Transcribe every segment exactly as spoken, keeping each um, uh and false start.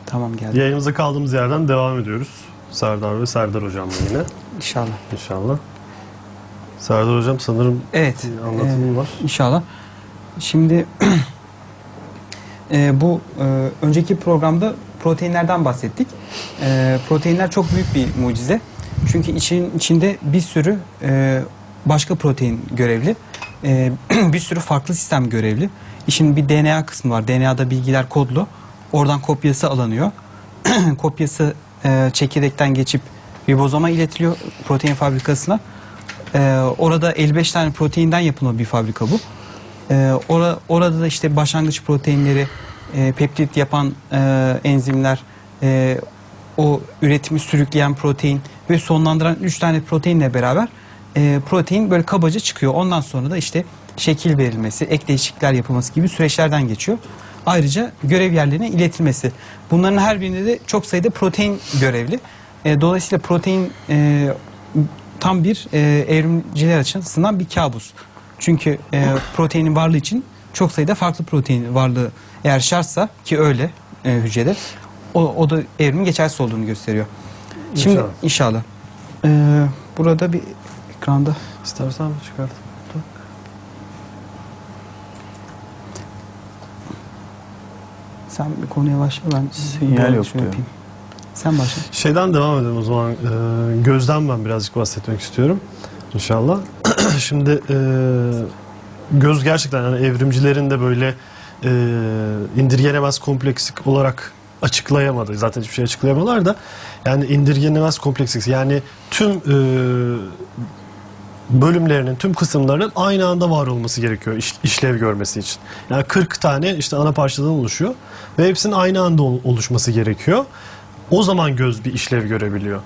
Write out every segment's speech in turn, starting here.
Tamam, geldi. Yayınımıza kaldığımız yerden devam ediyoruz. Serdar ve Serdar Hocam'la yine. İnşallah. İnşallah. Serdar Hocam sanırım evet, bir anlatımım e, var. İnşallah. Şimdi e, bu e, önceki programda proteinlerden bahsettik. E, proteinler çok büyük bir mucize. Çünkü için içinde bir sürü e, başka protein görevli. E, bir sürü farklı sistem görevli. İşin bir D N A kısmı var. D N A'da bilgiler kodlu. Oradan kopyası alınıyor. Kopyası e, çekirdekten geçip ribozoma iletiliyor, protein fabrikasına. E, orada elli beş tane proteinden yapılan bir fabrika bu. E, ora, orada da işte başlangıç proteinleri, e, peptit yapan e, enzimler, e, o üretimi sürükleyen protein ve sonlandıran üç tane proteinle beraber e, protein böyle kabaca çıkıyor. Ondan sonra da işte şekil verilmesi, ek değişiklikler yapılması gibi süreçlerden geçiyor. Ayrıca görev yerlerine iletilmesi. Bunların her birinde de çok sayıda protein görevli. E, dolayısıyla protein e, tam bir e, evrimciler açısından bir kabus. Çünkü e, proteinin varlığı için çok sayıda farklı protein varlığı eğer şartsa, ki öyle e, hücrede, o, o da evrimin geçersiz olduğunu gösteriyor. Şimdi İnşallah. inşallah. E, burada bir ekranda. İstersen mi çıkart? Sen bir konuya başla, ben Sinyal yok diyor. yapayım. Sen başla. Şeyden devam edelim o zaman. Ee, gözden ben birazcık bahsetmek istiyorum. İnşallah. Şimdi e, göz gerçekten yani evrimcilerin de böyle e, indirgenemez kompleksik olarak açıklayamadı. Zaten hiçbir şey açıklayamadılar da yani indirgenemez kompleksik, yani tüm e, bölümlerinin, tüm kısımlarının aynı anda var olması gerekiyor iş, işlev görmesi için. Yani kırk tane işte ana parçadan oluşuyor ve hepsinin aynı anda oluşması gerekiyor. O zaman göz bir işlev görebiliyor.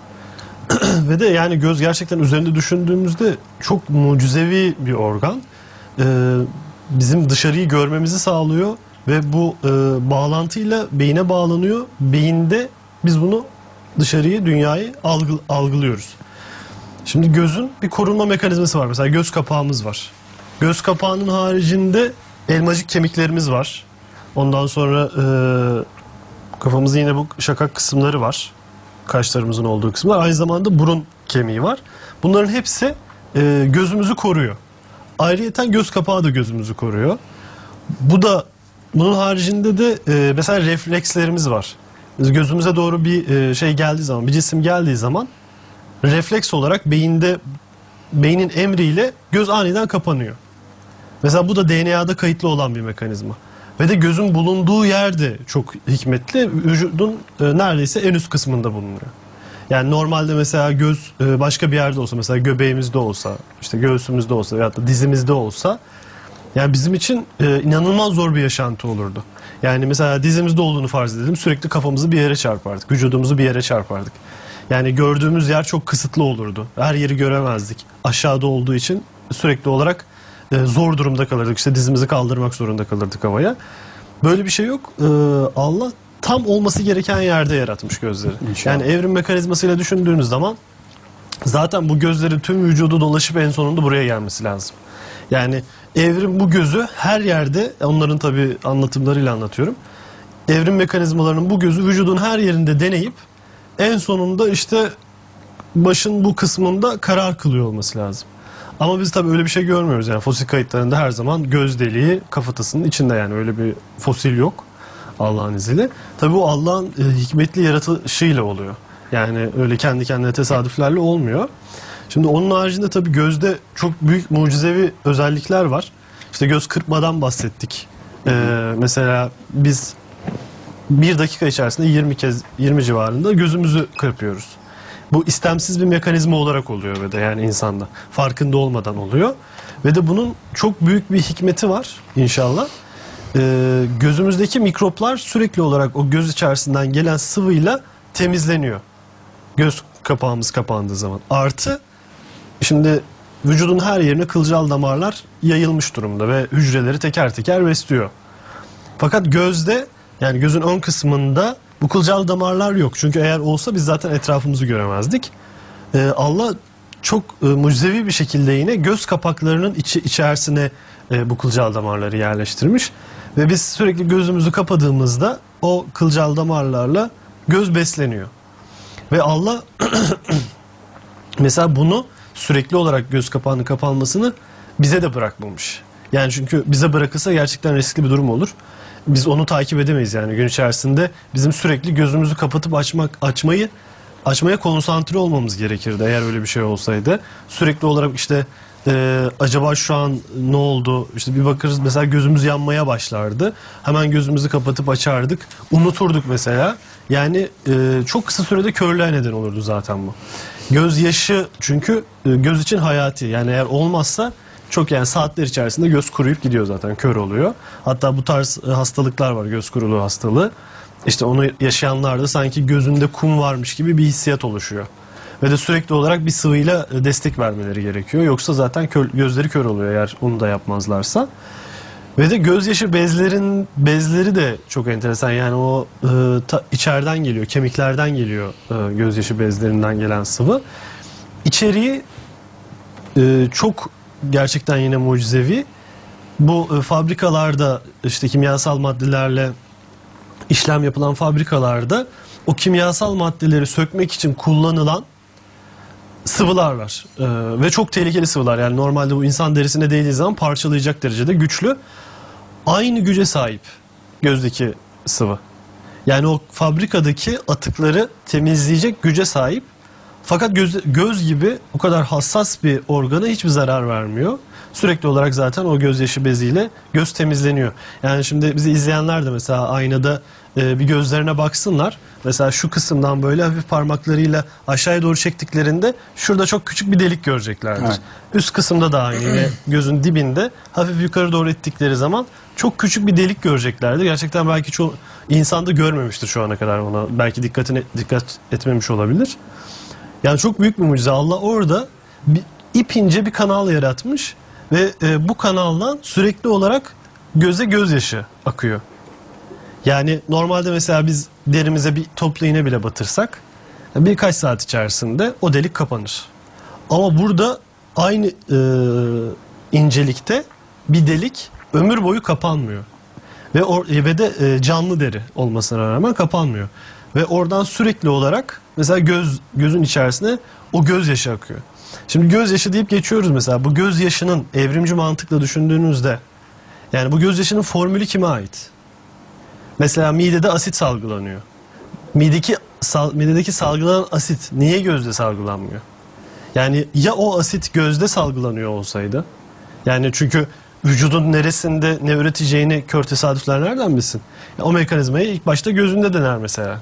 Ve de yani göz gerçekten üzerinde düşündüğümüzde çok mucizevi bir organ. Ee, bizim dışarıyı görmemizi sağlıyor ve bu e, bağlantıyla beyine bağlanıyor. Beyinde biz bunu, dışarıyı, dünyayı algı, algılıyoruz. Şimdi gözün bir korunma mekanizması var. Mesela göz kapağımız var. Göz kapağının haricinde elmacık kemiklerimiz var. Ondan sonra e, kafamızın yine bu şakak kısımları var. Kaşlarımızın olduğu kısımlar. Aynı zamanda burun kemiği var. Bunların hepsi e, gözümüzü koruyor. Ayrıyeten göz kapağı da gözümüzü koruyor. Bu da, bunun haricinde de e, mesela reflekslerimiz var. Biz gözümüze doğru bir e, şey geldiği zaman, bir cisim geldiği zaman refleks olarak beyinde, beynin emriyle göz aniden kapanıyor. Mesela bu da D N A'da kayıtlı olan bir mekanizma. Ve de gözün bulunduğu yerde çok hikmetli. Vücudun e, neredeyse en üst kısmında bulunuyor. Yani normalde mesela göz e, başka bir yerde olsa, mesela göbeğimizde olsa, işte göğsümüzde olsa veyahut da dizimizde olsa, yani bizim için e, inanılmaz zor bir yaşantı olurdu. Yani mesela dizimizde olduğunu farz edelim, sürekli kafamızı bir yere çarpardık, vücudumuzu bir yere çarpardık. Yani gördüğümüz yer çok kısıtlı olurdu. Her yeri göremezdik. Aşağıda olduğu için sürekli olarak e, zor durumda kalırdık. İşte dizimizi kaldırmak zorunda kalırdık havaya. Böyle bir şey yok. E, Allah tam olması gereken yerde yaratmış gözleri. İnşallah. Yani evrim mekanizmasıyla düşündüğünüz zaman zaten bu gözlerin tüm vücudu dolaşıp en sonunda buraya gelmesi lazım. Yani evrim bu gözü her yerde, onların tabii anlatımlarıyla anlatıyorum. Evrim mekanizmalarının bu gözü vücudun her yerinde deneyip en sonunda işte başın bu kısmında karar kılıyor olması lazım. Ama biz tabii öyle bir şey görmüyoruz. Yani fosil kayıtlarında her zaman göz deliği kafatasının içinde, yani öyle bir fosil yok Allah'ın izniyle. Tabii bu Allah'ın e, hikmetli yaratışıyla oluyor. Yani öyle kendi kendine tesadüflerle olmuyor. Şimdi onun haricinde tabii gözde çok büyük mucizevi özellikler var. İşte göz kırpmadan bahsettik. Ee, mesela biz bir dakika içerisinde yirmi kez, yirmi civarında gözümüzü kırpıyoruz. Bu istemsiz bir mekanizma olarak oluyor ve de yani insanda farkında olmadan oluyor. Ve de bunun çok büyük bir hikmeti var inşallah. Ee, gözümüzdeki mikroplar sürekli olarak o göz içerisinden gelen sıvıyla temizleniyor. Göz kapağımız kapandığı zaman. Artı şimdi vücudun her yerine kılcal damarlar yayılmış durumda ve hücreleri teker teker besliyor. Fakat gözde, yani gözün ön kısmında bu kılcal damarlar yok. Çünkü eğer olsa biz zaten etrafımızı göremezdik. Ee, Allah çok e, mucizevi bir şekilde yine göz kapaklarının içi, içerisine e, bu kılcal damarları yerleştirmiş. Ve biz sürekli gözümüzü kapadığımızda o kılcal damarlarla göz besleniyor. Ve Allah mesela bunu sürekli olarak göz kapağının kapanmasını bize de bırakmamış. Yani çünkü bize bırakılsa gerçekten riskli bir durum olur. Biz onu takip edemeyiz yani gün içerisinde. Bizim sürekli gözümüzü kapatıp açmak açmayı açmaya konsantre olmamız gerekirdi eğer öyle bir şey olsaydı. Sürekli olarak işte e, acaba şu an ne oldu? İşte bir bakarız mesela gözümüz yanmaya başlardı. Hemen gözümüzü kapatıp açardık. Unuturduk mesela. Yani e, çok kısa sürede körlüğe neden olurdu zaten bu. Gözyaşı çünkü e, göz için hayati. Yani eğer olmazsa çok yani saatler içerisinde göz kuruyup gidiyor zaten, kör oluyor. Hatta bu tarz e, hastalıklar var, göz kuruluğu hastalığı. İşte onu yaşayanlarda sanki gözünde kum varmış gibi bir hissiyat oluşuyor. Ve de sürekli olarak bir sıvıyla e, destek vermeleri gerekiyor. Yoksa zaten kör, gözleri kör oluyor eğer onu da yapmazlarsa. Ve de gözyaşı bezlerin bezleri de çok enteresan. Yani o e, ta, içeriden geliyor, kemiklerden geliyor e, gözyaşı bezlerinden gelen sıvı. İçeriği e, çok gerçekten yine mucizevi. Bu e, fabrikalarda işte kimyasal maddelerle işlem yapılan fabrikalarda o kimyasal maddeleri sökmek için kullanılan sıvılar var. E, ve çok tehlikeli sıvılar. Yani normalde bu insan derisine değdiği zaman parçalayacak derecede güçlü. Aynı güce sahip gözdeki sıvı. Yani o fabrikadaki atıkları temizleyecek güce sahip. Fakat göz, göz gibi o kadar hassas bir organa hiçbir zarar vermiyor. Sürekli olarak zaten o gözyaşı beziyle göz temizleniyor. Yani şimdi bizi izleyenler de mesela aynada e, bir gözlerine baksınlar. Mesela şu kısımdan böyle hafif parmaklarıyla aşağıya doğru çektiklerinde şurada çok küçük bir delik göreceklerdir. Evet. Üst kısımda da aynı, yine gözün dibinde hafif yukarı doğru ettikleri zaman çok küçük bir delik göreceklerdir. Gerçekten belki çoğu insan da görmemiştir şu ana kadar ona. Belki dikkatine dikkat etmemiş olabilir. Yani çok büyük bir mucize. Allah orada bir, ipince bir kanal yaratmış ve e, bu kanaldan sürekli olarak göze gözyaşı akıyor. Yani normalde mesela biz derimize bir toplu iğne bile batırsak birkaç saat içerisinde o delik kapanır. Ama burada aynı e, incelikte bir delik ömür boyu kapanmıyor. Ve, or, ve de e, canlı deri olmasına rağmen kapanmıyor. Ve oradan sürekli olarak mesela göz gözün içerisine o gözyaşı akıyor. Şimdi gözyaşı deyip geçiyoruz mesela. Bu gözyaşının evrimci mantıkla düşündüğünüzde yani bu gözyaşının formülü kime ait? Mesela midede asit salgılanıyor. Midedeki, sal, midedeki salgılanan asit niye gözde salgılanmıyor? Yani ya o asit gözde salgılanıyor olsaydı? Yani çünkü vücudun neresinde ne üreteceğini kör tesadüfler nereden bilsin? Ya o mekanizmayı ilk başta gözünde dener mesela.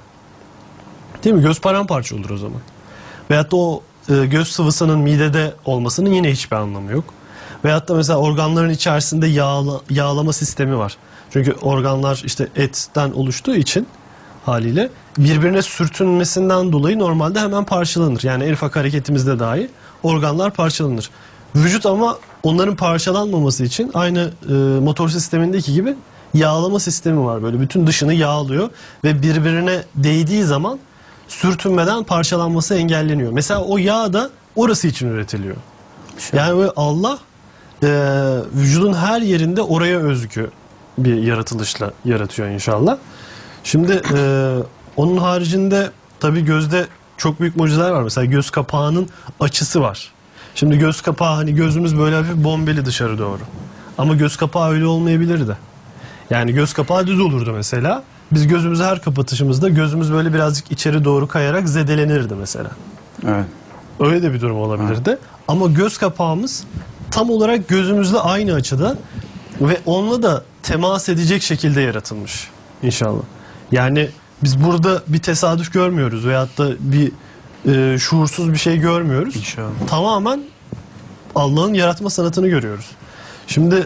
Değil mi? Göz paramparça olur o zaman. Veyahut da o e, göz sıvısının midede olmasının yine hiçbir anlamı yok. Veyahut da mesela organların içerisinde yağla, yağlama sistemi var. Çünkü organlar işte etten oluştuğu için haliyle birbirine sürtünmesinden dolayı normalde hemen parçalanır. Yani en ufak hareketimizde dahi organlar parçalanır. Vücut ama onların parçalanmaması için aynı e, motor sistemindeki gibi yağlama sistemi var. Böyle bütün dışını yağlıyor ve birbirine değdiği zaman sürtünmeden parçalanması engelleniyor. Mesela o yağ da orası için üretiliyor. Yani böyle Allah e, vücudun her yerinde oraya özgü bir yaratılışla yaratıyor inşallah. Şimdi e, onun haricinde tabii gözde çok büyük mucizeler var. Mesela göz kapağının açısı var. Şimdi göz kapağı hani gözümüz böyle hafif bombeli dışarı doğru. Ama göz kapağı öyle olmayabilirdi. Yani göz kapağı düz olurdu mesela. Biz gözümüzü her kapatışımızda gözümüz böyle birazcık içeri doğru kayarak zedelenirdi mesela. Evet. Öyle de bir durum olabilirdi. Evet. Ama göz kapağımız tam olarak gözümüzle aynı açıda ve onunla da temas edecek şekilde yaratılmış inşallah. Yani biz burada bir tesadüf görmüyoruz veyahut da bir e, şuursuz bir şey görmüyoruz. İnşallah. Tamamen Allah'ın yaratma sanatını görüyoruz. Şimdi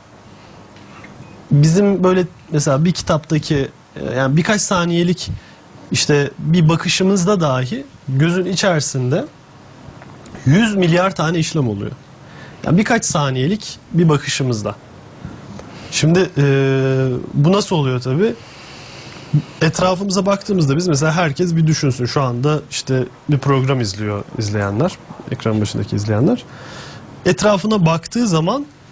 bizim böyle mesela bir kitaptaki yani birkaç saniyelik işte bir bakışımızda dahi gözün içerisinde yüz milyar tane işlem oluyor. Yani birkaç saniyelik bir bakışımızda. Şimdi e, bu nasıl oluyor tabii? Etrafımıza baktığımızda biz mesela herkes bir düşünsün. Şu anda işte bir program izliyor izleyenler, ekran başındaki izleyenler. Etrafına baktığı zaman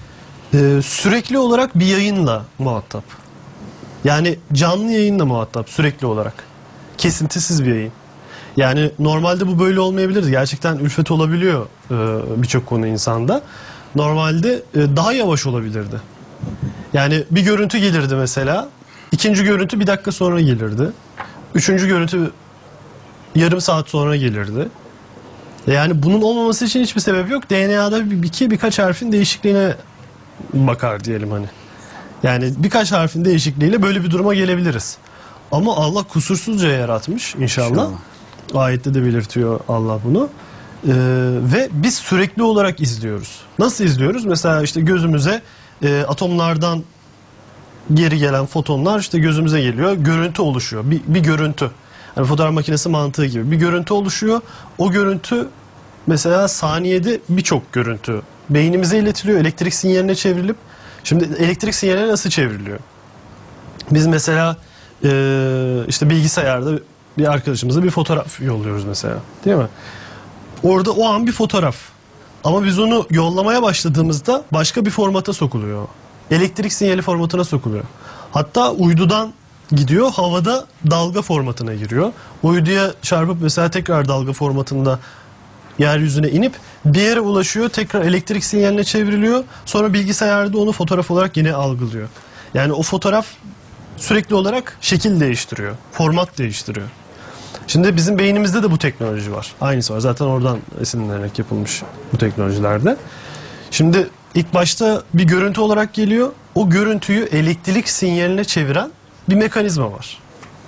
Ee, sürekli olarak bir yayınla muhatap. Yani canlı yayınla muhatap sürekli olarak. Kesintisiz bir yayın. Yani normalde bu böyle olmayabilirdi. Gerçekten ülfet olabiliyor e, birçok konu insanda. Normalde e, daha yavaş olabilirdi. Yani bir görüntü gelirdi mesela. İkinci görüntü bir dakika sonra gelirdi. Üçüncü görüntü yarım saat sonra gelirdi. Yani bunun olmaması için hiçbir sebep yok. D N A'da bir, iki birkaç harfin değişikliğine bakar diyelim hani. Yani birkaç harfin değişikliğiyle böyle bir duruma gelebiliriz. Ama Allah kusursuzca yaratmış inşallah. İnşallah. Ayette de belirtiyor Allah bunu. Ee, ve biz sürekli olarak izliyoruz. Nasıl izliyoruz? Mesela işte gözümüze e, atomlardan geri gelen fotonlar işte gözümüze geliyor. Görüntü oluşuyor. Bir, bir görüntü. Yani fotoğraf makinesi mantığı gibi. Bir görüntü oluşuyor. O görüntü mesela saniyede birçok görüntü beynimize iletiliyor. Elektrik sinyaline çevrilip şimdi elektrik sinyaline nasıl çevriliyor? Biz mesela e, işte bilgisayarda bir arkadaşımıza bir fotoğraf yolluyoruz mesela. Değil mi? Orada o an bir fotoğraf. Ama biz onu yollamaya başladığımızda başka bir formata sokuluyor. Elektrik sinyali formatına sokuluyor. Hatta uydudan gidiyor, havada dalga formatına giriyor. Uyduya çarpıp mesela tekrar dalga formatında yeryüzüne inip bir yere ulaşıyor, tekrar elektrik sinyaline çevriliyor. Sonra bilgisayarda onu fotoğraf olarak yine algılıyor. Yani o fotoğraf sürekli olarak şekil değiştiriyor, format değiştiriyor. Şimdi bizim beynimizde de bu teknoloji var. Aynısı var. Zaten oradan esinlenerek yapılmış bu teknolojilerde. Şimdi ilk başta bir görüntü olarak geliyor. O görüntüyü elektrik sinyaline çeviren bir mekanizma var.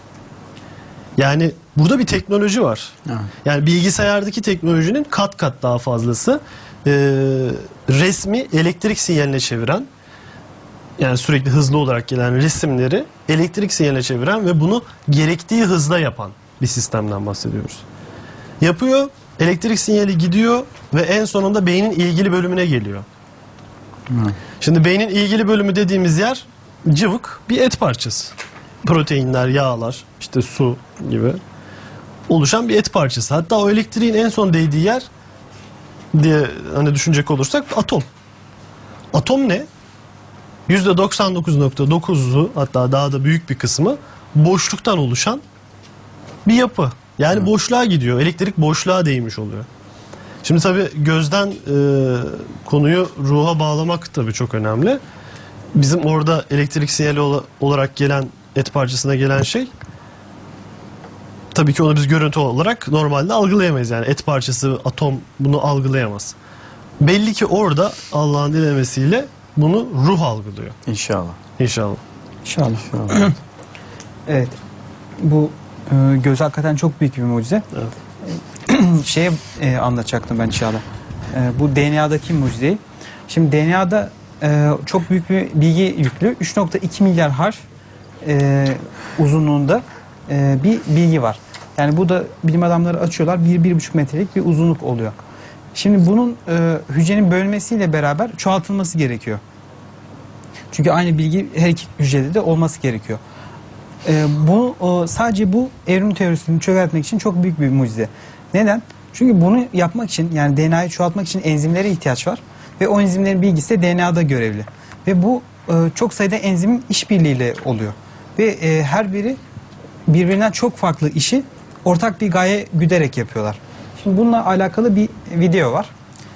Yani burada bir teknoloji var. Evet. Yani bilgisayardaki teknolojinin kat kat daha fazlası e, resmi elektrik sinyaline çeviren, yani sürekli hızlı olarak gelen resimleri elektrik sinyaline çeviren ve bunu gerektiği hızda yapan bir sistemden bahsediyoruz. Yapıyor, elektrik sinyali gidiyor ve en sonunda beynin ilgili bölümüne geliyor. Hı. Şimdi beynin ilgili bölümü dediğimiz yer cıvık bir et parçası. Proteinler, yağlar, işte su gibi oluşan bir et parçası. Hatta o elektriğin en son değdiği yer diye hani düşünecek olursak atom. Atom ne? yüzde doksan dokuz nokta dokuzu hatta daha da büyük bir kısmı boşluktan oluşan bir yapı. Yani boşluğa gidiyor. Elektrik boşluğa değmiş oluyor. Şimdi tabii gözden e, konuyu ruha bağlamak tabii çok önemli. Bizim orada elektrik sinyali ola, olarak gelen et parçasına gelen şey tabii ki onu biz görüntü olarak normalde algılayamayız. Yani et parçası, atom bunu algılayamaz. Belli ki orada Allah'ın dilemesiyle bunu ruh algılıyor. İnşallah. İnşallah. İnşallah. İnşallah. Evet. Bu e, göz hakikaten çok büyük bir mucize. Evet. Şeye e, anlatacaktım ben inşallah. E, bu D N A'daki mucizeyi. Şimdi D N A'da e, çok büyük bir bilgi yüklü. üç nokta iki milyar harf e, uzunluğunda e, bir bilgi var. Yani bu da bilim adamları açıyorlar. bir bir buçuk metrelik bir uzunluk oluyor. Şimdi bunun e, hücrenin bölmesiyle beraber çoğaltılması gerekiyor. Çünkü aynı bilgi her iki hücrede de olması gerekiyor. E, bu o, sadece bu evrim teorisini çökertmek için çok büyük bir mucize. Neden? Çünkü bunu yapmak için, yani D N A'yı çoğaltmak için enzimlere ihtiyaç var ve o enzimlerin bilgisi de D N A'da görevli. Ve bu e, çok sayıda enzimin işbirliğiyle oluyor. Ve e, her biri birbirinden çok farklı işi ortak bir gaye güderek yapıyorlar. Şimdi bununla alakalı bir video var.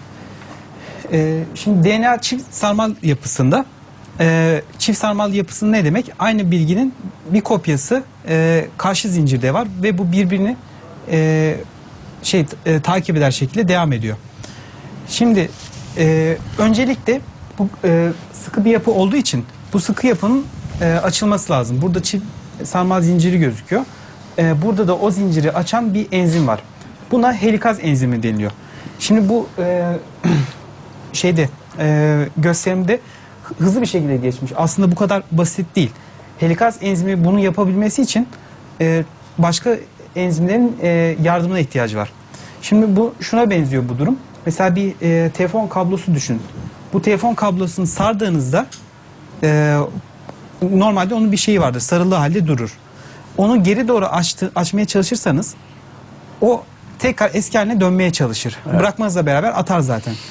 E, şimdi D N A çift sarmal yapısında, e, çift sarmal yapısı ne demek? Aynı bilginin bir kopyası e, karşı zincirde var ve bu birbirini e, şey e, takip eder şekilde devam ediyor. Şimdi e, öncelikle bu e, sıkı bir yapı olduğu için bu sıkı yapının e, açılması lazım. Burada çift sarmal zinciri gözüküyor. E, burada da o zinciri açan bir enzim var. Buna helikaz enzimi deniliyor. Şimdi bu e, şeyde e, gösterimde hızlı bir şekilde geçmiş. Aslında bu kadar basit değil. Helikaz enzimi bunu yapabilmesi için e, başka enzimlerin e, yardımına ihtiyacı var. Şimdi bu şuna benziyor bu durum. Mesela bir e, telefon kablosu düşün. Bu telefon kablosunu sardığınızda e, normalde onun bir şeyi vardır. Sarılı halde durur. Onu geri doğru açtı, açmaya çalışırsanız o tekrar eski haline dönmeye çalışır. Evet. Bırakmanızla beraber atar zaten.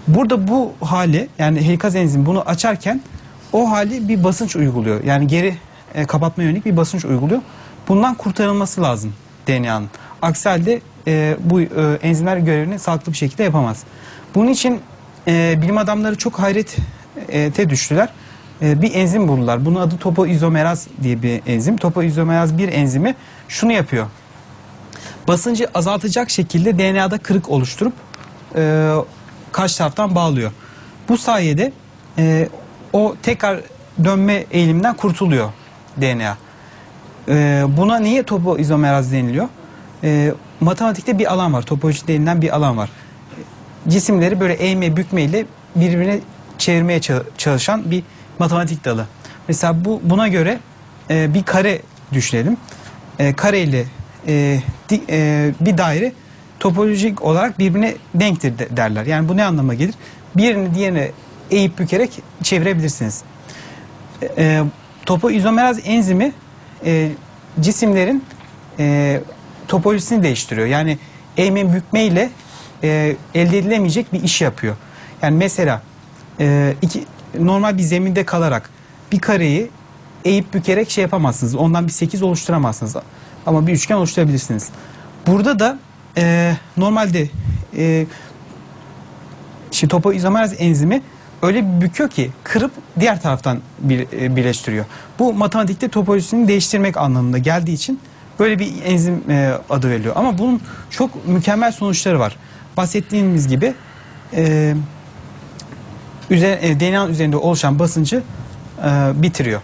Burada bu hali, yani helikaz enzimi bunu açarken o hali bir basınç uyguluyor. Yani geri e, kapatma yönelik bir basınç uyguluyor. Bundan kurtarılması lazım D N A'nın. Aksi halde e, bu e, enzimler görevini sağlıklı bir şekilde yapamaz. Bunun için e, bilim adamları çok hayrete düştüler. E, bir enzim buldular. Bunun adı topoizomeraz diye bir enzim. Topoizomeraz bir enzimi şunu yapıyor. Basıncı azaltacak şekilde D N A'da kırık oluşturup e, karşı taraftan bağlıyor. Bu sayede e, o tekrar dönme eğiliminden kurtuluyor D N A. E, buna niye topoizomeraz deniliyor? E, matematikte bir alan var. Topoloji denilen bir alan var. Cisimleri böyle eğme bükme ile birbirine çevirmeye çalışan bir matematik dalı. Mesela bu buna göre e, bir kare düşünelim. E, kare ile e, di, e, bir daire topolojik olarak birbirine denktir de, derler. Yani bu ne anlama gelir? Birini diğerine eğip bükerek çevirebilirsiniz. E, topoizomeraz enzimi e, cisimlerin e, topolojisini değiştiriyor. Yani eğme bükme ile e, elde edilemeyecek bir iş yapıyor. Yani mesela e, iki, normal bir zeminde kalarak bir kareyi eğip bükerek şey yapamazsınız. Ondan bir sekiz oluşturamazsınız. Ama bir üçgen oluşturabilirsiniz. Burada da e, normalde e, işte topoizomeraz enzimi öyle bir büküyor ki kırıp diğer taraftan bir, e, birleştiriyor. Bu matematikte topolojisini değiştirmek anlamında geldiği için böyle bir enzim e, adı veriliyor. Ama bunun çok mükemmel sonuçları var. Bahsettiğimiz gibi e, üzer, e, D N A üzerinde oluşan basıncı e, bitiriyor.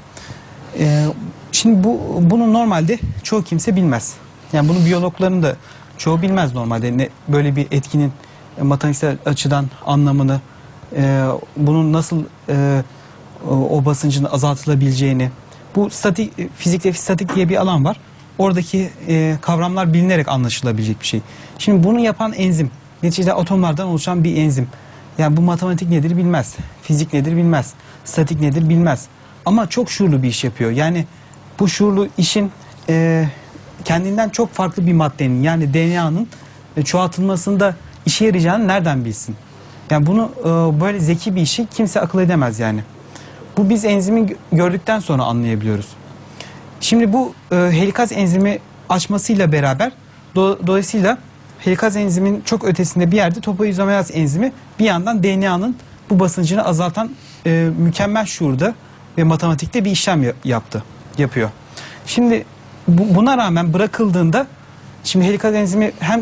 E, şimdi bu bunu normalde çoğu kimse bilmez. Yani bunu biyologların da çoğu bilmez normalde. Ne, böyle bir etkinin e, matematiksel açıdan anlamını, e, bunun nasıl e, o, o basıncın azaltılabileceğini. Bu statik, fizikte statik diye bir alan var. Oradaki e, kavramlar bilinerek anlaşılabilecek bir şey. Şimdi bunu yapan enzim, neticede atomlardan oluşan bir enzim. Yani bu matematik nedir bilmez, fizik nedir bilmez, statik nedir bilmez. Ama çok şuurlu bir iş yapıyor. Yani bu şuurlu işin e, kendinden çok farklı bir maddenin, yani D N A'nın e, çoğaltılmasında işe yarayacağını nereden bilsin? Yani bunu e, böyle zeki bir işi kimse akıl edemez yani. Bu biz enzimi gördükten sonra anlayabiliyoruz. Şimdi bu e, helikaz enzimi açmasıyla beraber do, dolayısıyla helikaz enzimin çok ötesinde bir yerde topoizomeraz enzimi bir yandan D N A'nın bu basıncını azaltan e, mükemmel şuurda ve matematikte bir işlem yaptı, yapıyor. Şimdi bu, buna rağmen bırakıldığında şimdi helikaz enzimi hem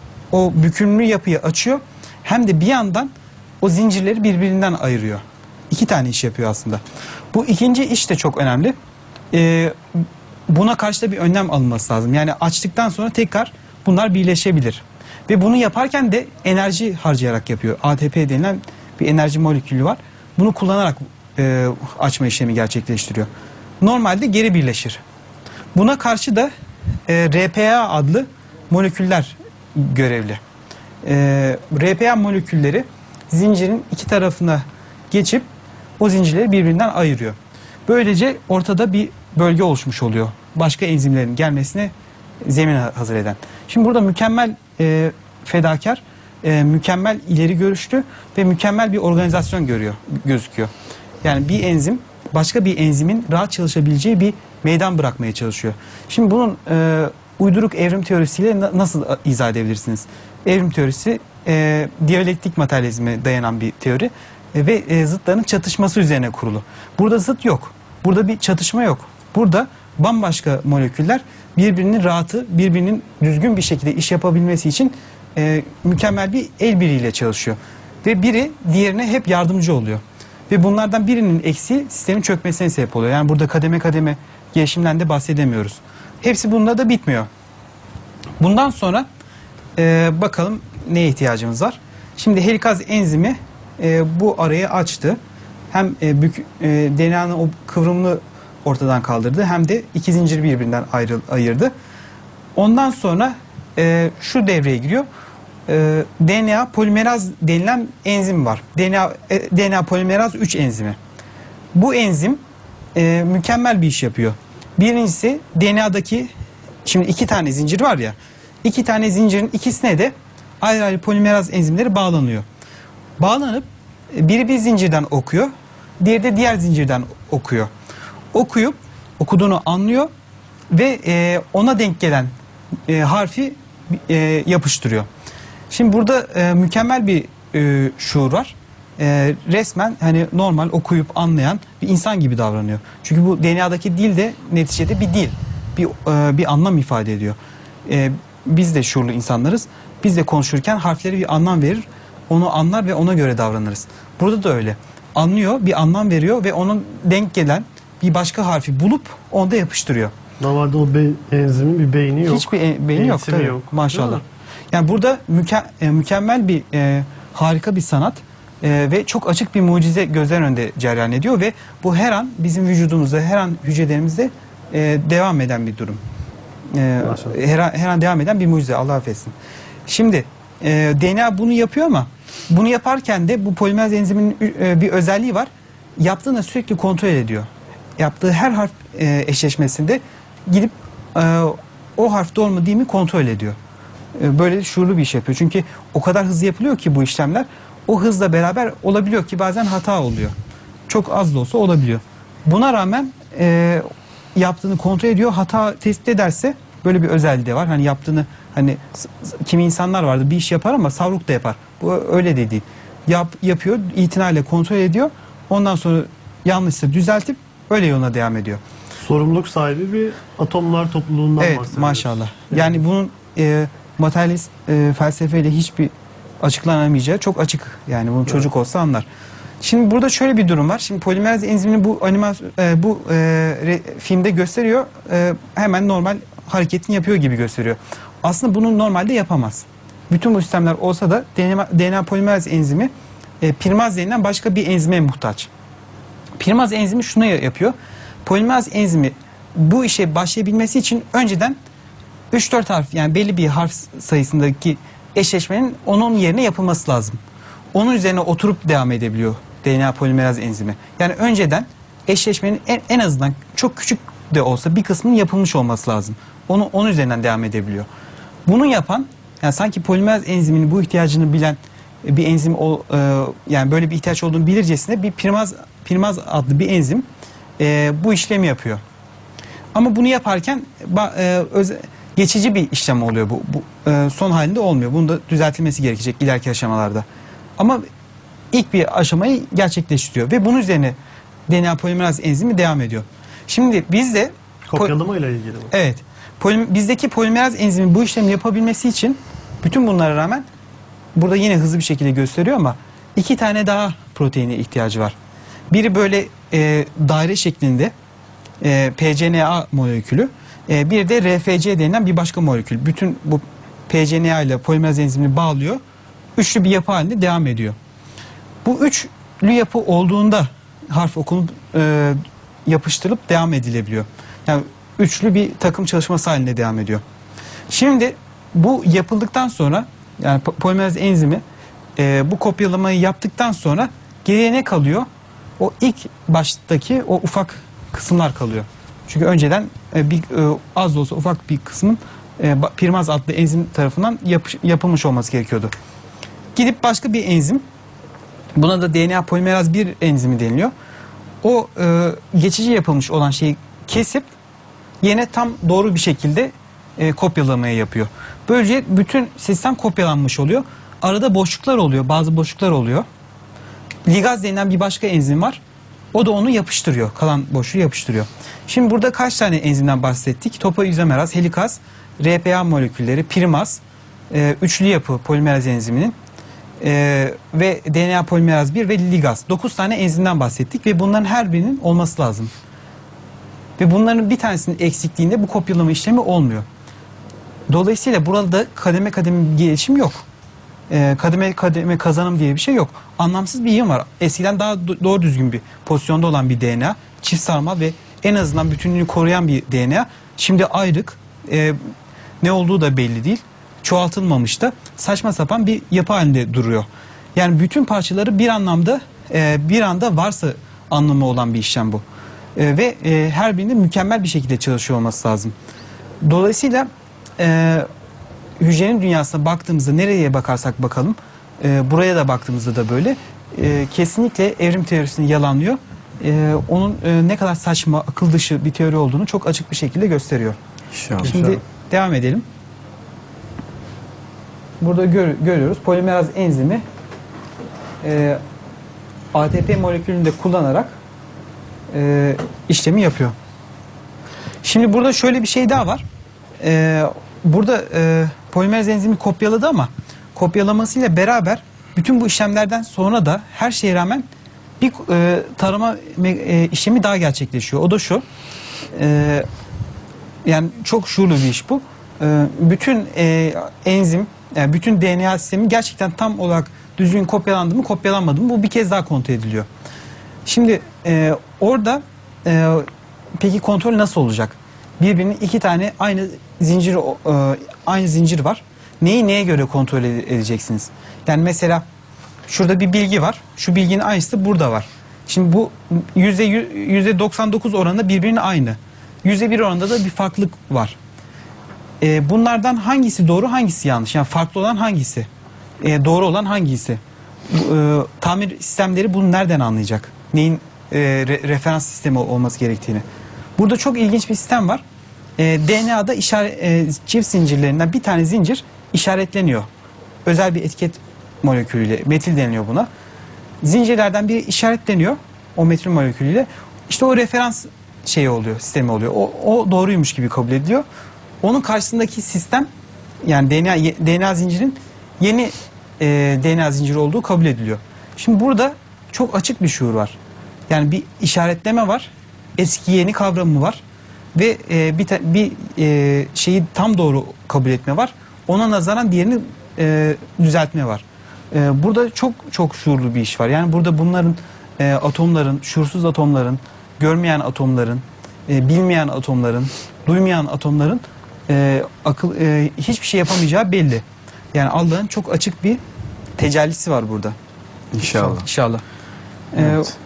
o bükümlü yapıyı açıyor hem de bir yandan o zincirleri birbirinden ayırıyor. İki tane iş yapıyor aslında. Bu ikinci iş de çok önemli. Ee, buna karşı da bir önlem alınması lazım. Yani açtıktan sonra tekrar bunlar birleşebilir. Ve bunu yaparken de enerji harcayarak yapıyor. A T P denilen bir enerji molekülü var. Bunu kullanarak e, açma işlemi gerçekleştiriyor. Normalde geri birleşir. Buna karşı da e, R P A adlı moleküller görevli. E, R P A molekülleri zincirin iki tarafına geçip o zincirleri birbirinden ayırıyor. Böylece ortada bir bölge oluşmuş oluyor. Başka enzimlerin gelmesine zemin hazır eden. Şimdi burada mükemmel e, fedakar, e, mükemmel ileri görüşlü ve mükemmel bir organizasyon görüyor, gözüküyor. Yani bir enzim başka bir enzimin rahat çalışabileceği bir meydan bırakmaya çalışıyor. Şimdi bunun e, uyduruk evrim teorisiyle na nasıl izah edebilirsiniz? Evrim teorisi e, diyalektik materyalizme dayanan bir teori e, ve e, zıtların çatışması üzerine kurulu. Burada zıt yok. Burada bir çatışma yok. Burada bambaşka moleküller birbirinin rahatı, birbirinin düzgün bir şekilde iş yapabilmesi için e, mükemmel bir el birliğiyle çalışıyor. Ve biri diğerine hep yardımcı oluyor. Ve bunlardan birinin eksiği sistemin çökmesine sebep oluyor. Yani burada kademe kademe gelişimden de bahsedemiyoruz. Hepsi bunda da bitmiyor. Bundan sonra e, bakalım neye ihtiyacımız var. Şimdi helikaz enzimi e, bu arayı açtı. Hem e, bük, e, D N A'nın o kıvrımını ortadan kaldırdı hem de iki zinciri birbirinden ayrı, ayırdı. Ondan sonra e, şu devreye giriyor. E, D N A polimeraz denilen enzim var. D N A, e, D N A polimeraz üç enzimi. Bu enzim e, mükemmel bir iş yapıyor. Birincisi D N A'daki şimdi iki tane zincir var ya. İki tane zincirin ikisine de ayrı ayrı polimeraz enzimleri bağlanıyor. Bağlanıp e, biri bir zincirden okuyor, diğeri de diğer zincirden okuyor. Okuyup okuduğunu anlıyor ve e, ona denk gelen e, harfi e, yapıştırıyor. Şimdi burada e, mükemmel bir e, şuur var. E, resmen hani normal okuyup anlayan bir insan gibi davranıyor. Çünkü bu D N A'daki dil de neticede bir dil, bir e, bir anlam ifade ediyor. E, biz de şuurlu insanlarız. Biz de konuşurken harfleri bir anlam verir, onu anlar ve ona göre davranırız. Burada da öyle. Anlıyor, bir anlam veriyor ve onun denk gelen bir başka harfi bulup onda yapıştırıyor. Normalde o be enzimin bir beyni yok. Hiçbir e, beyni yok, Eğitimi tabii. yok. Maşallah. Yani burada müke e, mükemmel bir e, harika bir sanat e, ve çok açık bir mucize gözler önünde cereyan ediyor ve bu her an bizim vücudumuzda, her an hücrelerimizde e, devam eden bir durum. E, her, an, her an devam eden bir mucize, Allah affetsin. Şimdi e, D N A bunu yapıyor ama bunu yaparken de bu polimeraz enziminin e, bir özelliği var. Yaptığını sürekli kontrol ediyor. Yaptığı her harf e, eşleşmesinde gidip e, o harf doğru mu değil mi kontrol ediyor. E, böyle şuurlu bir iş yapıyor. Çünkü o kadar hızlı yapılıyor ki bu işlemler, o hızla beraber olabiliyor ki bazen hata oluyor. Çok az da olsa olabiliyor. Buna rağmen e, yaptığını kontrol ediyor. Hata tespit ederse, böyle bir özelliği de var. Hani yaptığını, hani kimi insanlar vardı bir iş yapar ama savruk da yapar. Bu öyle de değil. Yap, yapıyor, itinayla kontrol ediyor. Ondan sonra yanlışsa düzeltip öyle yoluna devam ediyor. Sorumluluk sahibi bir atomlar topluluğundan evet, bahsediyoruz. Maşallah. Yani evet. Bunun e, materyalist e, felsefeyle hiçbir açıklanamayacağı çok açık. Yani bunu evet. Çocuk olsa anlar. Şimdi burada şöyle bir durum var. Şimdi polimeraz enzimini bu animasyon e, bu e, re, filmde gösteriyor. E, hemen normal hareketini yapıyor gibi gösteriyor. Aslında bunu normalde yapamaz. Bütün bu sistemler olsa da D N A, D N A polimeraz enzimi e, pirmaz denilen başka bir enzime muhtaç. Pirmaz enzimi şunu yapıyor. Polimeraz enzimi bu işe başlayabilmesi için önceden üç dört harf, yani belli bir harf sayısındaki eşleşmenin onun yerine yapılması lazım. Onun üzerine oturup devam edebiliyor D N A polimeraz enzimi. Yani önceden eşleşmenin en, en azından çok küçük de olsa bir kısmının yapılmış olması lazım. Onu onun üzerinden devam edebiliyor. Bunu yapan, yani sanki polimeraz enziminin bu ihtiyacını bilen bir enzim, o e, yani böyle bir ihtiyaç olduğunu bilircesine bir pirmaz pirmaz adlı bir enzim e, bu işlemi yapıyor. Ama bunu yaparken e, öz, geçici bir işlem oluyor bu. bu e, son halinde olmuyor. Bunun da düzeltilmesi gerekecek ileriki aşamalarda. Ama ilk bir aşamayı gerçekleştiriyor ve bunun üzerine D N A polimeraz enzimi devam ediyor. Şimdi bizde kopyalama ile ilgili mi? Evet. Polim, bizdeki polimeraz enzimi bu işlemi yapabilmesi için bütün bunlara rağmen burada yine hızlı bir şekilde gösteriyor ama iki tane daha proteine ihtiyacı var. Biri böyle e, daire şeklinde e, P C N A molekülü, e, bir de R F C denilen bir başka molekül. Bütün bu P C N A ile polimeraz enzimini bağlıyor. Üçlü bir yapı halinde devam ediyor. Bu üçlü yapı olduğunda harf okunup e, yapıştırılıp devam edilebiliyor. Yani üçlü bir takım çalışması halinde devam ediyor. Şimdi bu yapıldıktan sonra, yani polimeraz enzimi e, bu kopyalamayı yaptıktan sonra geriye ne kalıyor? O ilk baştaki o ufak kısımlar kalıyor. Çünkü önceden e, bir e, az da olsa ufak bir kısmın e, pirmaz adlı enzim tarafından yapış, yapılmış olması gerekiyordu. Gidip başka bir enzim, buna da D N A polimeraz bir enzimi deniliyor. O e, geçici yapılmış olan şeyi kesip yine tam doğru bir şekilde e, kopyalamaya yapıyor. Böylece bütün sistem kopyalanmış oluyor. Arada boşluklar oluyor, bazı boşluklar oluyor. Ligaz denilen bir başka enzim var. O da onu yapıştırıyor, kalan boşluğu yapıştırıyor. Şimdi burada kaç tane enzimden bahsettik? Topoizomeraz, helikaz, R P A molekülleri, pirmaz, e, üçlü yapı polimeraz enziminin e, ve D N A polimeraz bir ve ligaz. dokuz tane enzimden bahsettik ve bunların her birinin olması lazım. Ve bunların bir tanesinin eksikliğinde bu kopyalama işlemi olmuyor. Dolayısıyla burada kademe kademe bir gelişim yok. Ee, kademe kademe kazanım diye bir şey yok. Anlamsız bir yığın var. Eskiden daha doğru düzgün bir pozisyonda olan bir D N A, çift sarmal ve en azından bütünlüğünü koruyan bir D N A. Şimdi ayrık, e, ne olduğu da belli değil. Çoğaltılmamış da saçma sapan bir yapı halinde duruyor. Yani bütün parçaları bir anlamda e, bir anda varsa anlamı olan bir işlem bu. E, ve e, her birinde mükemmel bir şekilde çalışıyor olması lazım. Dolayısıyla e, hücrenin dünyasına baktığımızda nereye bakarsak bakalım E, buraya da baktığımızda da böyle. E, kesinlikle evrim teorisini yalanlıyor. E, onun e, ne kadar saçma, akıl dışı bir teori olduğunu çok açık bir şekilde gösteriyor. İnşallah. Şimdi İnşallah. devam edelim. Burada gör, görüyoruz polimeraz enzimi e, A T P molekülünü de kullanarak e, işlemi yapıyor. Şimdi burada şöyle bir şey daha var. E, burada e, polimeraz enzimi kopyaladı ama kopyalamasıyla beraber bütün bu işlemlerden sonra da her şeye rağmen bir e, tarama e, işlemi daha gerçekleşiyor. O da şu. E, yani çok şuurlu bir iş bu. E, bütün e, enzim, yani bütün D N A sistemi gerçekten tam olarak düzgün kopyalandı mı, kopyalanmadı mı? Bu bir kez daha kontrol ediliyor. Şimdi e, orada e, peki kontrol nasıl olacak? Birbirinin iki tane aynı zincir e, aynı zincir var. Neyi neye göre kontrol edeceksiniz? Yani mesela şurada bir bilgi var. Şu bilginin aynısı burada var. Şimdi bu yüzde yüzde doksan dokuz oranında birbirine aynı. Yüzde bir oranında da bir farklılık var. E, bunlardan hangisi doğru, hangisi yanlış? Yani farklı olan hangisi? E, doğru olan hangisi? Bu, e, tamir sistemleri bunu nereden anlayacak? Neyin e, re, referans sistemi olması gerektiğini. Burada çok ilginç bir sistem var. E, D N A'da işaret, e, çift zincirlerinden bir tane zincir işaretleniyor. Özel bir etiket molekülüyle, metil deniliyor buna. Zincirlerden biri işaretleniyor o metil molekülüyle. İşte o referans şeyi oluyor, sistemi oluyor. O, o doğruymuş gibi kabul ediliyor. Onun karşısındaki sistem, yani D N A, D N A zincirin yeni e, D N A zinciri olduğu kabul ediliyor. Şimdi burada çok açık bir şuur var. Yani bir işaretleme var, eski yeni kavramı var ve e, bir, ta, bir e, şeyi tam doğru kabul etme var. Ona nazaran diğerini e, düzeltme var. E, burada çok çok şuurlu bir iş var. Yani burada bunların e, atomların, şuursuz atomların, görmeyen atomların, e, bilmeyen atomların, duymayan atomların e, akıl e, hiçbir şey yapamayacağı belli. Yani Allah'ın çok açık bir tecellisi var burada. İnşallah. İnşallah. Evet. E,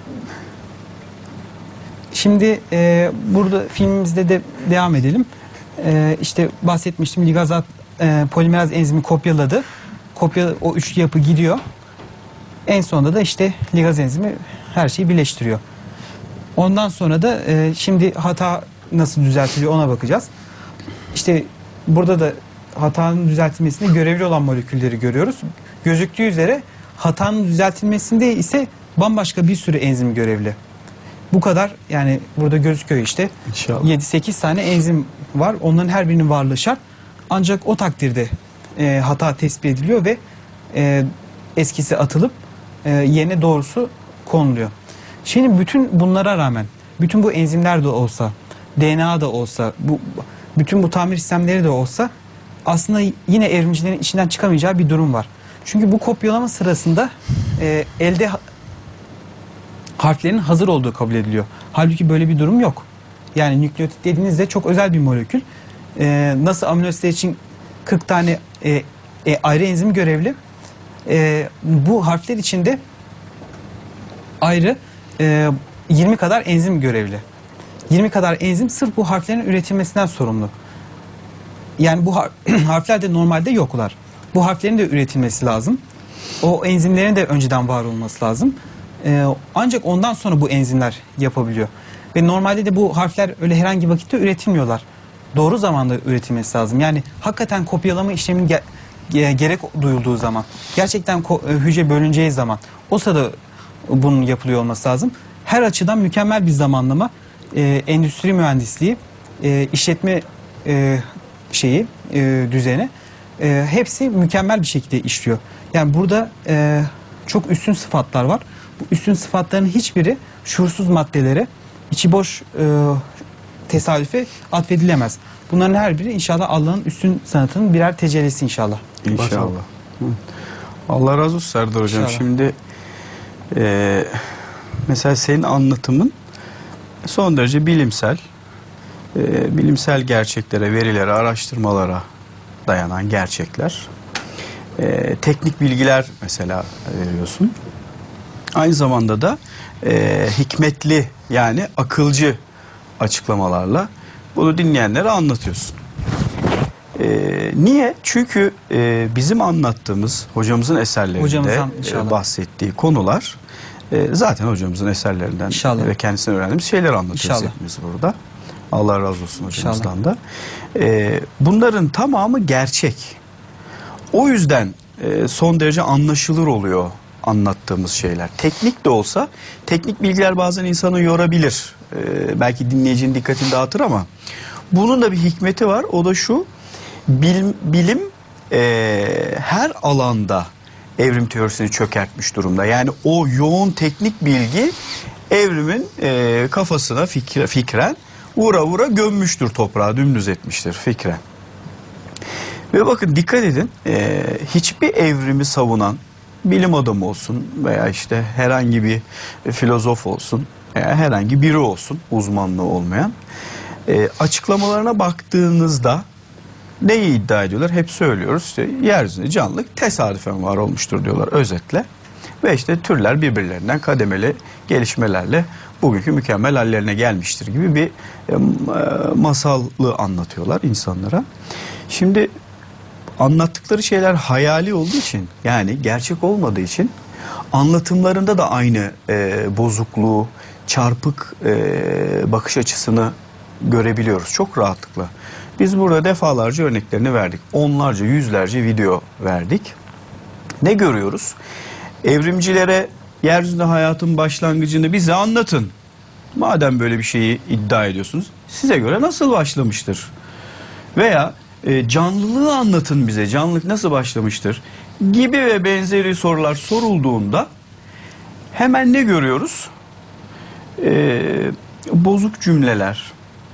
şimdi e, burada filmimizde de devam edelim. E, işte bahsetmiştim, ligazat e, polimeraz enzimi kopyaladı. Kopya, o üçlü yapı gidiyor. En sonunda da işte ligaz enzimi her şeyi birleştiriyor. Ondan sonra da e, şimdi hata nasıl düzeltiliyor ona bakacağız. İşte burada da hatanın düzeltilmesinde görevli olan molekülleri görüyoruz. Gözüktüğü üzere hatanın düzeltilmesinde ise bambaşka bir sürü enzim görevli. Bu kadar, yani burada gözüküyor işte. İnşallah. yedi sekiz tane enzim var. Onların her birinin varlığı şart. Ancak o takdirde e, hata tespit ediliyor ve e, eskisi atılıp e, yerine doğrusu konuluyor. Şimdi bütün bunlara rağmen, bütün bu enzimler de olsa, D N A da olsa, bu bütün bu tamir sistemleri de olsa aslında yine evrimcilerin içinden çıkamayacağı bir durum var. Çünkü bu kopyalama sırasında e, elde harflerin hazır olduğu kabul ediliyor. Halbuki böyle bir durum yok. Yani nükleotit dediğinizde çok özel bir molekül. E, nasıl amino asitler için kırk tane e, e, ayrı enzim görevli, e, bu harfler içinde ayrı e, yirmi kadar enzim görevli. yirmi kadar enzim sırf bu harflerin üretilmesinden sorumlu. Yani bu har harfler de normalde yoklar. Bu harflerin de üretilmesi lazım. O enzimlerin de önceden var olması lazım. Ee, ancak ondan sonra bu enzimler yapabiliyor. Ve normalde de bu harfler öyle herhangi vakitte üretilmiyorlar. Doğru zamanda üretilmesi lazım. Yani hakikaten kopyalama işleminin ge ge gerek duyulduğu zaman, gerçekten hücre bölüneceği zaman, o sırada bunun yapılıyor olması lazım. Her açıdan mükemmel bir zamanlama, e, endüstri mühendisliği, e, işletme e, şeyi, e, düzeni, e, hepsi mükemmel bir şekilde işliyor. Yani burada e, çok üstün sıfatlar var. Bu üstün sıfatların hiçbiri şuursuz maddelere, içi boş e, tesadüfe atfedilemez. Bunların her biri inşallah Allah'ın üstün sanatının birer tecellisi inşallah. İnşallah. Hı. Allah razı olsun Serdar Hocam. İnşallah. Şimdi e, mesela senin anlatımın son derece bilimsel, e, bilimsel gerçeklere, verilere, araştırmalara dayanan gerçekler. E, teknik bilgiler mesela veriyorsun. Aynı zamanda da e, hikmetli, yani akılcı açıklamalarla bunu dinleyenlere anlatıyorsun. E, niye? Çünkü e, bizim anlattığımız hocamızın eserlerinde Hocamızdan inşallah. e, bahsettiği konular e, zaten hocamızın eserlerinden İnşallah. ve kendisinden öğrendiğimiz şeyler anlatıyoruz İnşallah. hepimiz burada. Allah razı olsun hocamızdan İnşallah. da. E, bunların tamamı gerçek. O yüzden e, son derece anlaşılır oluyor anlattığımız şeyler. Teknik de olsa, teknik bilgiler bazen insanı yorabilir. E, belki dinleyicinin dikkatini dağıtır ama bunun da bir hikmeti var. O da şu: bilim, bilim e, her alanda evrim teorisini çökertmiş durumda. Yani o yoğun teknik bilgi evrimin e, kafasına fikre, fikren vura vura gömmüştür, toprağa dümdüz etmiştir fikren. Ve bakın, dikkat edin, e, hiçbir evrimi savunan bilim adamı olsun veya işte herhangi bir filozof olsun veya herhangi biri olsun, uzmanlığı olmayan, e, açıklamalarına baktığınızda neyi iddia ediyorlar? Hep söylüyoruz, işte yeryüzünde canlılık tesadüfen var olmuştur diyorlar özetle. Ve işte türler birbirlerinden kademeli gelişmelerle bugünkü mükemmel hallerine gelmiştir gibi bir e, masallı anlatıyorlar insanlara. Şimdi anlattıkları şeyler hayali olduğu için, yani gerçek olmadığı için anlatımlarında da aynı e, bozukluğu, çarpık e, bakış açısını görebiliyoruz çok rahatlıkla. Biz burada defalarca örneklerini verdik. Onlarca, yüzlerce video verdik. Ne görüyoruz? Evrimcilere yeryüzünde hayatın başlangıcını bize anlatın. Madem böyle bir şeyi iddia ediyorsunuz, size göre nasıl başlamıştır? Veya e, canlılığı anlatın bize, canlılık nasıl başlamıştır? Gibi ve benzeri sorular sorulduğunda hemen ne görüyoruz? E, bozuk cümleler,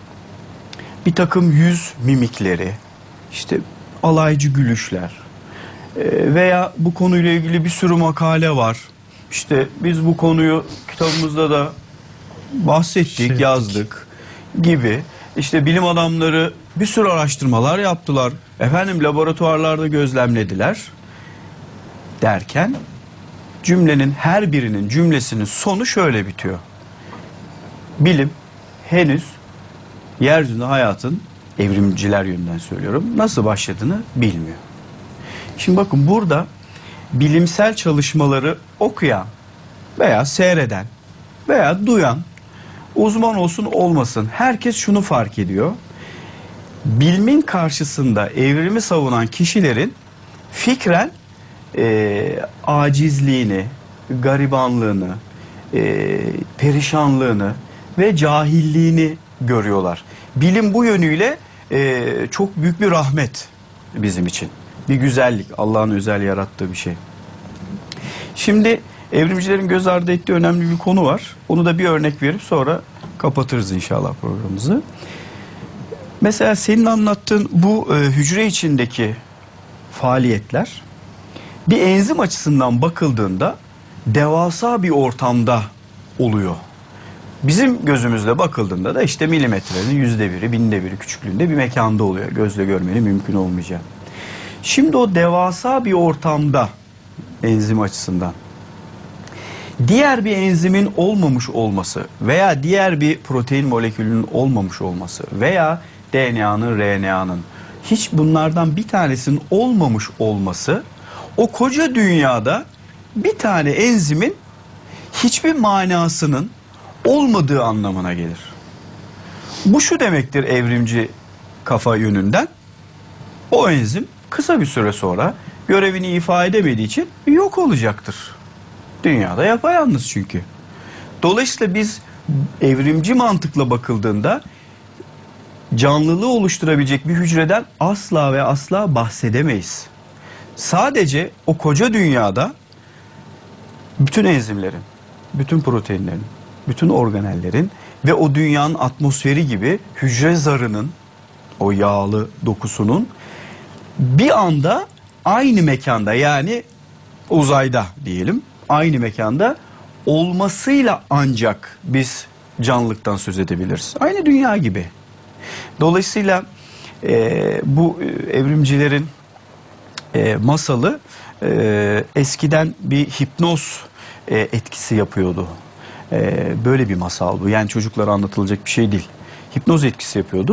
bir takım yüz mimikleri, işte alaycı gülüşler e, veya bu konuyla ilgili bir sürü makale var. İşte biz bu konuyu kitabımızda da bahsettik, Şey yazdık gibi. İşte bilim adamları bir sürü araştırmalar yaptılar. Efendim laboratuvarlarda gözlemlediler derken cümlenin her birinin cümlesinin sonu şöyle bitiyor: bilim henüz yeryüzünde hayatın, evrimciler yönünden söylüyorum, nasıl başladığını bilmiyor. Şimdi bakın, burada bilimsel çalışmaları okuyan veya seyreden veya duyan, uzman olsun olmasın, herkes şunu fark ediyor: bilimin karşısında evrimi savunan kişilerin fikren e, acizliğini, garibanlığını, e, perişanlığını ve cahilliğini görüyorlar. Bilim bu yönüyle e, çok büyük bir rahmet bizim için. Bir güzellik, Allah'ın özel yarattığı bir şey. Şimdi evrimcilerin göz ardı ettiği önemli bir konu var. Onu da bir örnek verip sonra kapatırız inşallah programımızı. Mesela senin anlattığın bu e, hücre içindeki faaliyetler bir enzim açısından bakıldığında devasa bir ortamda oluyor. Bizim gözümüzle bakıldığında da işte milimetrenin yüzde biri, binde biri küçüklüğünde bir mekanda oluyor. Gözle görmenin mümkün olmayacağı. Şimdi o devasa bir ortamda enzim açısından diğer bir enzimin olmamış olması veya diğer bir protein molekülünün olmamış olması veya D N A'nın, R N A'nın, hiç bunlardan bir tanesinin olmamış olması o koca dünyada bir tane enzimin hiçbir manasının olmadığı anlamına gelir. Bu şu demektir evrimci kafa yönünden: o enzim kısa bir süre sonra görevini ifa edemediği için yok olacaktır. Dünyada yapayalnız çünkü. Dolayısıyla biz evrimci mantıkla bakıldığında canlılığı oluşturabilecek bir hücreden asla ve asla bahsedemeyiz. Sadece o koca dünyada bütün enzimlerin, bütün proteinlerin, bütün organellerin ve o dünyanın atmosferi gibi hücre zarının, o yağlı dokusunun bir anda aynı mekanda, yani uzayda diyelim, aynı mekanda olmasıyla ancak biz canlılıktan söz edebiliriz. Aynı dünya gibi. Dolayısıyla e, bu evrimcilerin e, masalı e, eskiden bir hipnoz e, etkisi yapıyordu. E, böyle bir masal bu. Yani çocuklara anlatılacak bir şey değil. Hipnoz etkisi yapıyordu.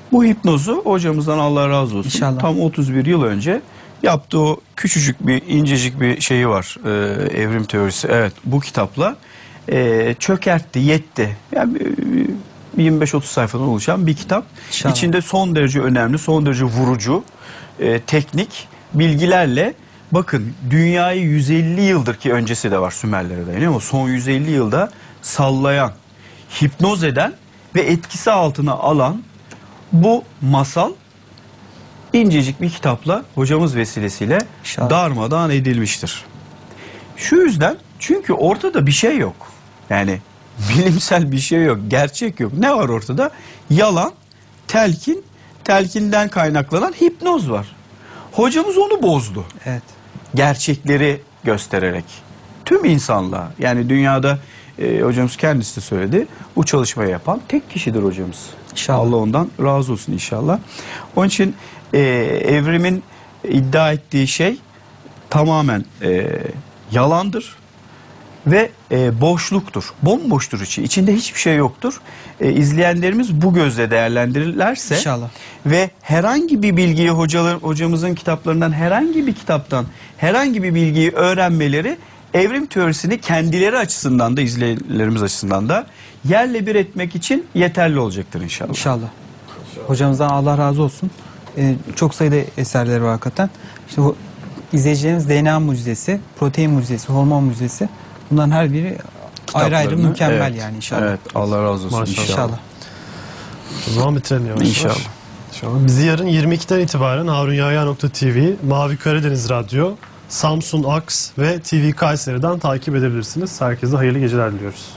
Bu hipnozu hocamızdan Allah razı olsun. İnşallah. Tam otuz bir yıl önce yaptığı o küçücük bir incecik bir şeyi var. Ee, evrim teorisi. Evet, bu kitapla e, çökertti, yetti. Yani e, yirmi beş otuz sayfadan oluşan bir kitap. İnşallah. İçinde son derece önemli, son derece vurucu, e, teknik bilgilerle bakın dünyayı yüz elli yıldır, ki öncesi de var, Sümerlere dayanıyor ama son yüz elli yılda sallayan, hipnoz eden ve etkisi altına alan bu masal incecik bir kitapla hocamız vesilesiyle İnşallah. darmadağın edilmiştir. Şu yüzden, çünkü ortada bir şey yok. Yani bilimsel bir şey yok, gerçek yok. Ne var ortada? Yalan, telkin, telkinden kaynaklanan hipnoz var. Hocamız onu bozdu. Evet. Gerçekleri göstererek tüm insanlığa, yani dünyada e, hocamız kendisi de söyledi, bu çalışmayı yapan tek kişidir hocamız. İnşallah. Allah ondan razı olsun inşallah. Onun için e, evrimin iddia ettiği şey tamamen e, yalandır ve e, boşluktur. Bomboştur içi. İçinde hiçbir şey yoktur. E, izleyenlerimiz bu gözle değerlendirirlerse İnşallah. ve herhangi bir bilgiyi hocalar, hocamızın kitaplarından, herhangi bir kitaptan herhangi bir bilgiyi öğrenmeleri evrim teorisini kendileri açısından da, izleyenlerimiz açısından da yerle bir etmek için yeterli olacaktır inşallah. İnşallah. Hocamızdan Allah razı olsun. Ee, çok sayıda eserleri var hakikaten. İşte bu izleyicilerimiz D N A mucizesi, protein mucizesi, hormon mucizesi. Bunların her biri ayrı ayrı Kitaplarını, mükemmel evet, yani inşallah. Evet, Allah razı olsun Maşallah. inşallah. İnşallah. O zaman bitirelim yavaş yavaş. İnşallah. İnşallah. Bizi yarın yirmi ikiden itibaren harunyaya nokta tv, Mavi Karadeniz Radyo, Samsun Aks ve T V Kayseri'den takip edebilirsiniz. Herkese hayırlı geceler diliyoruz.